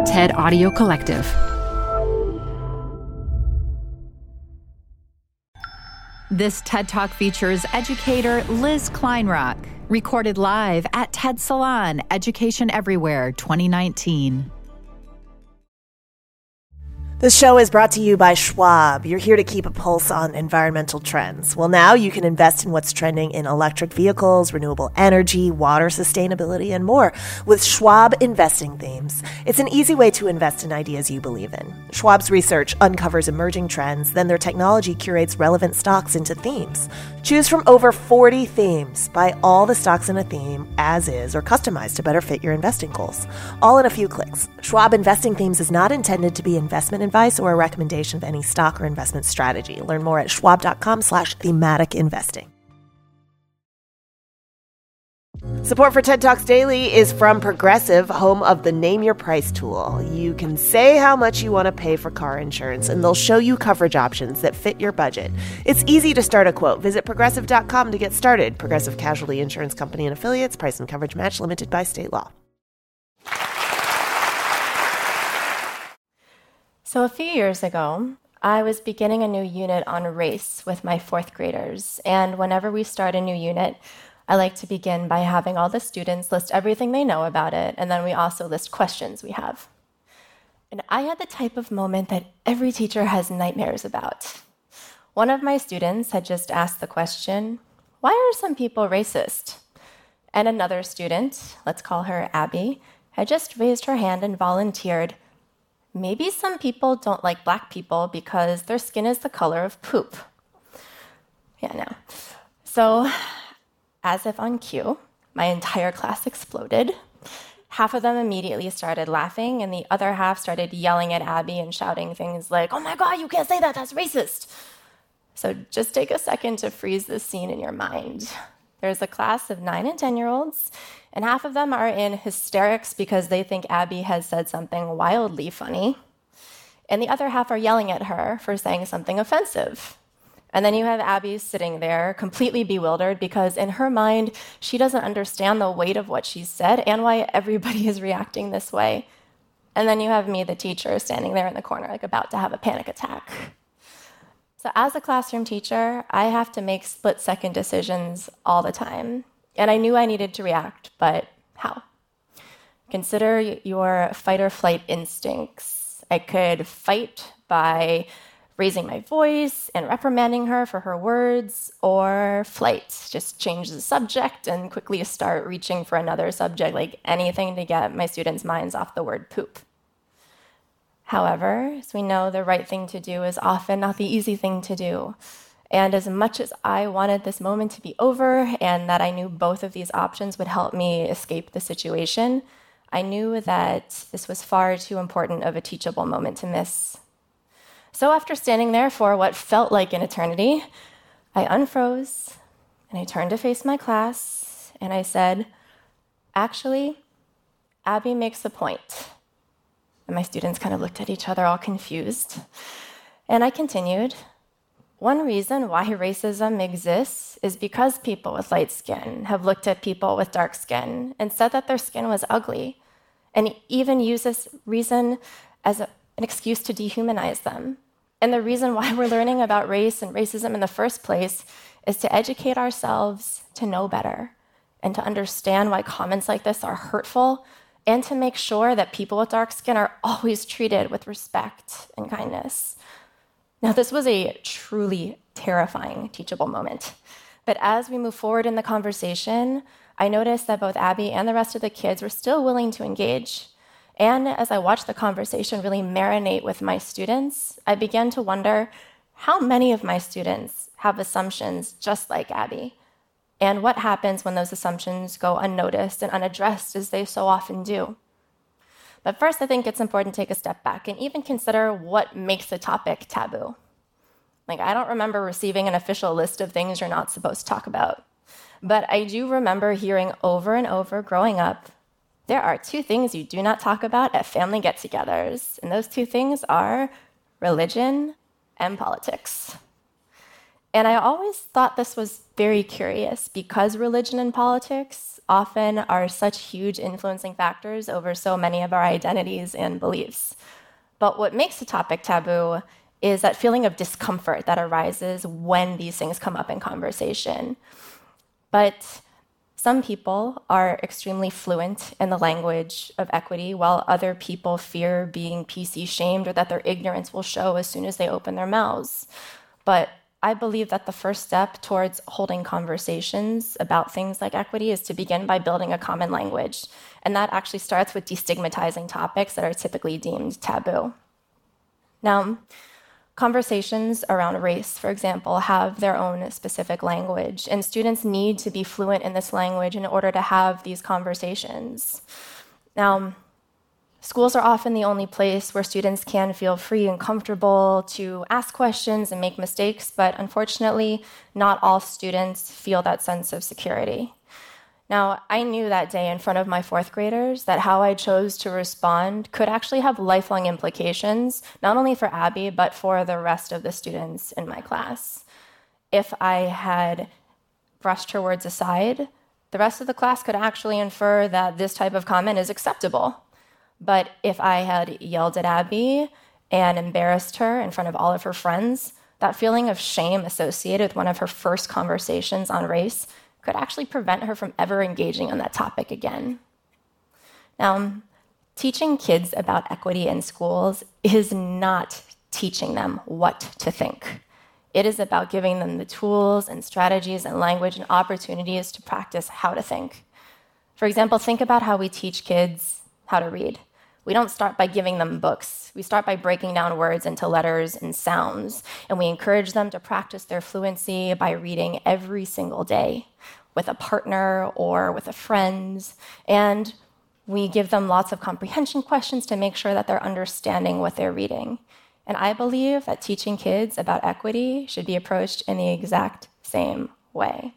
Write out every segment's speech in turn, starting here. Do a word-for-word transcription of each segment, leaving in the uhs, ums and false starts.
TED Audio Collective. This TED Talk features educator Liz Kleinrock, recorded live at TED Salon, Education Everywhere twenty nineteen. This show is brought to you by Schwab. You're here to keep a pulse on environmental trends. Well, now you can invest in what's trending in electric vehicles, renewable energy, water sustainability, and more with Schwab Investing Themes. It's an easy way to invest in ideas you believe in. Schwab's research uncovers emerging trends, then their technology curates relevant stocks into themes. Choose from over forty themes. Buy all the stocks in a theme as is or customized to better fit your investing goals. All in a few clicks. Schwab Investing Themes is not intended to be investment advice or a recommendation of any stock or investment strategy. Learn more at schwab.com slash thematic investing. Support for TED Talks Daily is from Progressive, home of the Name Your Price tool. You can say how much you want to pay for car insurance, and they'll show you coverage options that fit your budget. It's easy to start a quote. Visit progressive dot com to get started. Progressive Casualty Insurance Company and Affiliates. Price and coverage match limited by state law. So a few years ago, I was beginning a new unit on race with my fourth graders. And whenever we start a new unit, I like to begin by having all the students list everything they know about it, and then we also list questions we have. And I had the type of moment that every teacher has nightmares about. One of my students had just asked the question, why are some people racist? And another student, let's call her Abby, had just raised her hand and volunteered, maybe some people don't like black people because their skin is the color of poop. Yeah, no. So, as if on cue, my entire class exploded. Half of them immediately started laughing, and the other half started yelling at Abby and shouting things like, oh my God, you can't say that, that's racist. So just take a second to freeze this scene in your mind. There's a class of nine and ten-year-olds, and half of them are in hysterics because they think Abby has said something wildly funny, and the other half are yelling at her for saying something offensive. And then you have Abby sitting there completely bewildered because in her mind, she doesn't understand the weight of what she's said and why everybody is reacting this way. And then you have me, the teacher, standing there in the corner, like about to have a panic attack. So as a classroom teacher, I have to make split-second decisions all the time. And I knew I needed to react, but how? Consider your fight or flight instincts. I could fight by raising my voice and reprimanding her for her words, or flight, just change the subject and quickly start reaching for another subject, like anything to get my students' minds off the word poop. However, as we know, the right thing to do is often not the easy thing to do. And as much as I wanted this moment to be over and that I knew both of these options would help me escape the situation, I knew that this was far too important of a teachable moment to miss. So after standing there for what felt like an eternity, I unfroze and I turned to face my class and I said, actually, Abby makes a point. And my students kind of looked at each other all confused. And I continued, one reason why racism exists is because people with light skin have looked at people with dark skin and said that their skin was ugly, and even use this reason as a, an excuse to dehumanize them. And the reason why we're learning about race and racism in the first place is to educate ourselves to know better and to understand why comments like this are hurtful and to make sure that people with dark skin are always treated with respect and kindness. Now, this was a truly terrifying teachable moment. But as we move forward in the conversation, I noticed that both Abby and the rest of the kids were still willing to engage. And as I watched the conversation really marinate with my students, I began to wonder how many of my students have assumptions just like Abby, and what happens when those assumptions go unnoticed and unaddressed, as they so often do. But first, I think it's important to take a step back and even consider what makes a topic taboo. Like, I don't remember receiving an official list of things you're not supposed to talk about, but I do remember hearing over and over growing up, there are two things you do not talk about at family get-togethers, and those two things are religion and politics. And I always thought this was very curious because religion and politics often are such huge influencing factors over so many of our identities and beliefs. But what makes the topic taboo is that feeling of discomfort that arises when these things come up in conversation. But some people are extremely fluent in the language of equity, while other people fear being P C shamed or that their ignorance will show as soon as they open their mouths. But I believe that the first step towards holding conversations about things like equity is to begin by building a common language. And that actually starts with destigmatizing topics that are typically deemed taboo. Now, conversations around race, for example, have their own specific language, and students need to be fluent in this language in order to have these conversations. Now, schools are often the only place where students can feel free and comfortable to ask questions and make mistakes, but unfortunately, not all students feel that sense of security. Now, I knew that day in front of my fourth graders that how I chose to respond could actually have lifelong implications, not only for Abby, but for the rest of the students in my class. If I had brushed her words aside, the rest of the class could actually infer that this type of comment is acceptable. But if I had yelled at Abby and embarrassed her in front of all of her friends, that feeling of shame associated with one of her first conversations on race could actually prevent her from ever engaging on that topic again. Now, teaching kids about equity in schools is not teaching them what to think. It is about giving them the tools and strategies and language and opportunities to practice how to think. For example, think about how we teach kids how to read. We don't start by giving them books. We start by breaking down words into letters and sounds, and we encourage them to practice their fluency by reading every single day with a partner or with a friend, and we give them lots of comprehension questions to make sure that they're understanding what they're reading. And I believe that teaching kids about equity should be approached in the exact same way.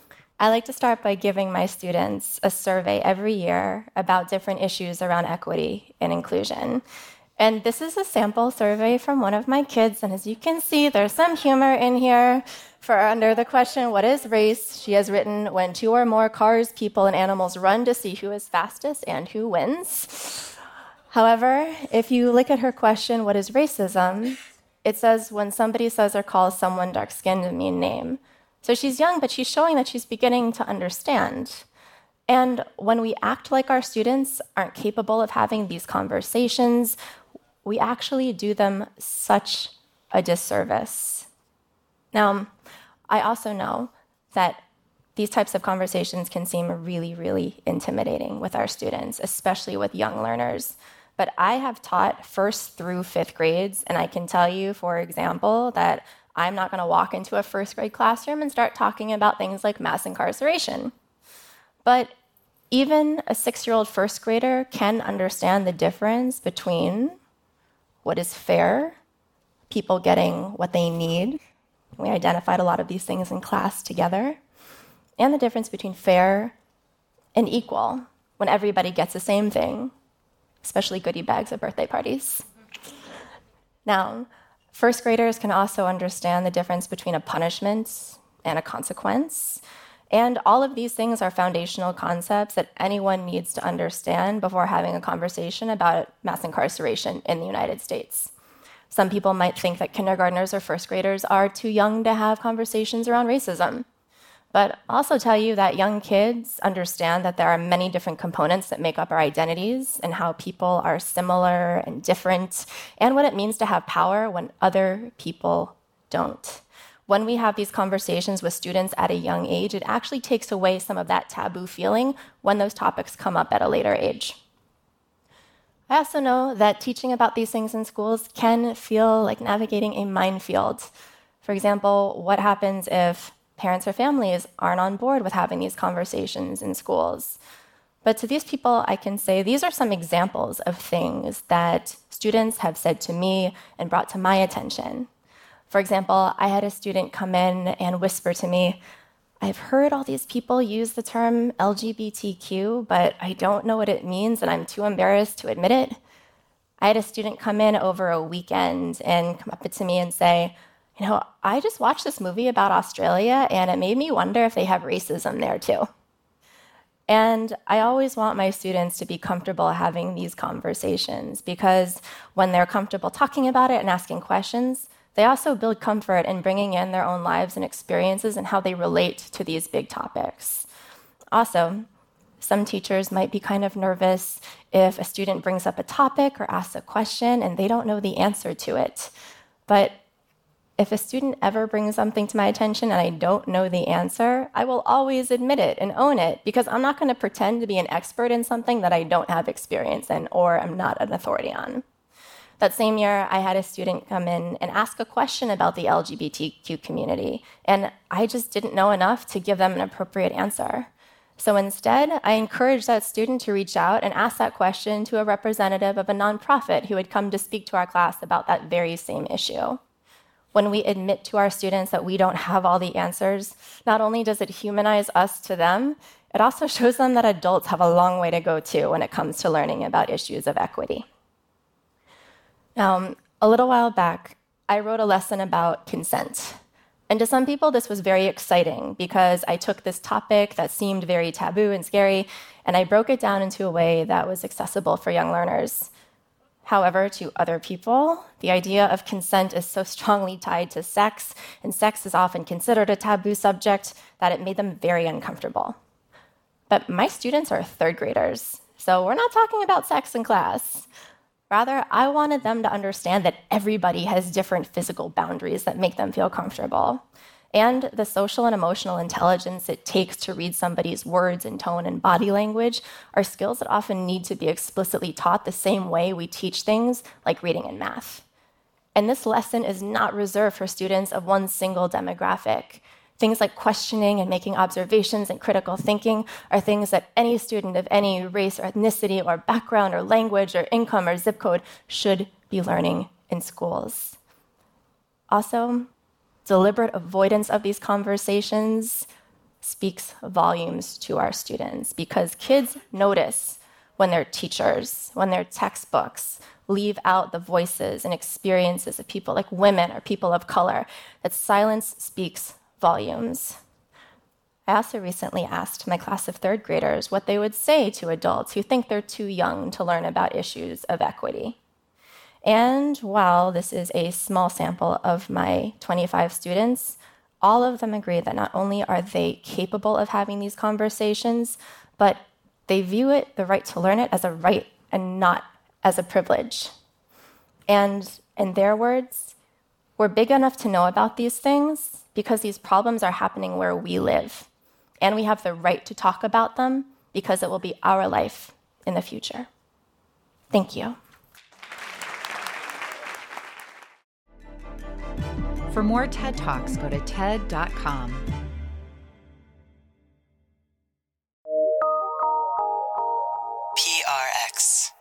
I like to start by giving my students a survey every year about different issues around equity and inclusion. And this is a sample survey from one of my kids, and as you can see, there's some humor in here. For under the question, what is race? She has written, when two or more cars, people, and animals run to see who is fastest and who wins. However, if you look at her question, what is racism? It says when somebody says or calls someone dark-skinned a mean name. So she's young, but she's showing that she's beginning to understand. And when we act like our students aren't capable of having these conversations, we actually do them such a disservice. Now, I also know that these types of conversations can seem really, really intimidating with our students, especially with young learners. But I have taught first through fifth grades, and I can tell you, for example, that I'm not going to walk into a first grade classroom and start talking about things like mass incarceration. But even a six-year-old first grader can understand the difference between what is fair, people getting what they need. We identified a lot of these things in class together. And the difference between fair and equal, when everybody gets the same thing, especially goodie bags at birthday parties. Now, first graders can also understand the difference between a punishment and a consequence. And all of these things are foundational concepts that anyone needs to understand before having a conversation about mass incarceration in the United States. Some people might think that kindergartners or first graders are too young to have conversations around racism. But I'll also tell you that young kids understand that there are many different components that make up our identities and how people are similar and different, and what it means to have power when other people don't. When we have these conversations with students at a young age, it actually takes away some of that taboo feeling when those topics come up at a later age. I also know that teaching about these things in schools can feel like navigating a minefield. For example, what happens if parents or families aren't on board with having these conversations in schools? But to these people, I can say these are some examples of things that students have said to me and brought to my attention. For example, I had a student come in and whisper to me, I've heard all these people use the term L G B T Q, but I don't know what it means and I'm too embarrassed to admit it. I had a student come in over a weekend and come up to me and say, you know, I just watched this movie about Australia and it made me wonder if they have racism there too. And I always want my students to be comfortable having these conversations, because when they're comfortable talking about it and asking questions, they also build comfort in bringing in their own lives and experiences and how they relate to these big topics. Also, some teachers might be kind of nervous if a student brings up a topic or asks a question and they don't know the answer to it. But if a student ever brings something to my attention and I don't know the answer, I will always admit it and own it, because I'm not going to pretend to be an expert in something that I don't have experience in or am not an authority on. That same year, I had a student come in and ask a question about the L G B T Q community, and I just didn't know enough to give them an appropriate answer. So instead, I encouraged that student to reach out and ask that question to a representative of a nonprofit who had come to speak to our class about that very same issue. When we admit to our students that we don't have all the answers, not only does it humanize us to them, it also shows them that adults have a long way to go too when it comes to learning about issues of equity. Now, a little while back, I wrote a lesson about consent. And to some people, this was very exciting because I took this topic that seemed very taboo and scary, and I broke it down into a way that was accessible for young learners. However, to other people, the idea of consent is so strongly tied to sex, and sex is often considered a taboo subject, that it made them very uncomfortable. But my students are third graders, so we're not talking about sex in class. Rather, I wanted them to understand that everybody has different physical boundaries that make them feel comfortable. And the social and emotional intelligence it takes to read somebody's words and tone and body language are skills that often need to be explicitly taught the same way we teach things like reading and math. And this lesson is not reserved for students of one single demographic. Things like questioning and making observations and critical thinking are things that any student of any race or ethnicity or background or language or income or zip code should be learning in schools. Also, deliberate avoidance of these conversations speaks volumes to our students, because kids notice when their teachers, when their textbooks leave out the voices and experiences of people like women or people of color, that silence speaks volumes. I also recently asked my class of third graders what they would say to adults who think they're too young to learn about issues of equity. And while this is a small sample of my twenty-five students, all of them agree that not only are they capable of having these conversations, but they view it, the right to learn it, as a right and not as a privilege. And in their words, we're big enough to know about these things because these problems are happening where we live. And we have the right to talk about them because it will be our life in the future. Thank you. For more TED Talks, go to ted dot com. P R X.